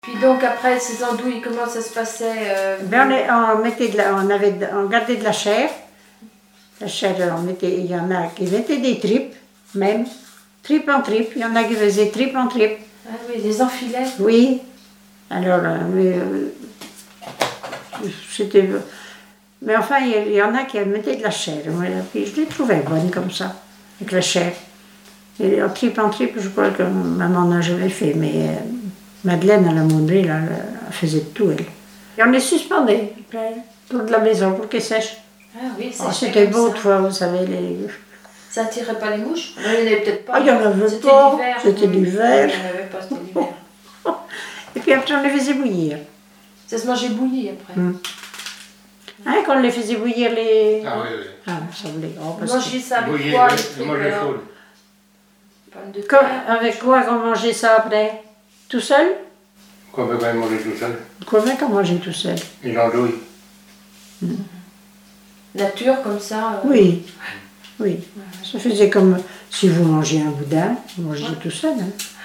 Puis donc après ces andouilles, comment ça se passait on gardait de la chair. La chair, il y en a qui mettaient des tripes, même. Tripe en tripe, il y en a qui faisaient tripe en tripe. Ah oui, des enfilets. Oui. Alors, c'était... Mais enfin, il y en a qui mettaient de la chair. Puis je les trouvais bonnes comme ça, avec la chair. Et en tripe, je crois que maman n'a jamais fait, mais Madeleine, à la monderie, elle faisait tout, elle. Et on les suspendait, après, pour de la maison, pour qu'elles sèchent. Ah oui, c'était beau autrefois, vous savez, les... Ça attirait pas les mouches? Il n'y en avait peut-être pas. Ah, il n'y en avait C'était pas, l'hiver. c'était l'hiver. Il n'y en avait pas, c'était l'hiver. Et puis après, on les faisait bouillir. Ça se mangeait bouilli après. Hein, quand on les faisait bouillir, les... Ah oui, oui. Ah, ça voulait... Oh, Vous mangez ça avec Bouillir, quoi, oui, les trucs, moi je alors? foule. Pommes de terre. Avec quoi qu'on mangeait ça après? Tout seul? Quoi, ben, ben, manger tout seul. Comment qu'on mangeait tout seul? Une andouille. Nature, comme ça. Oui, oui. Ça faisait comme si vous mangez un boudin, vous mangez tout seul. Hein.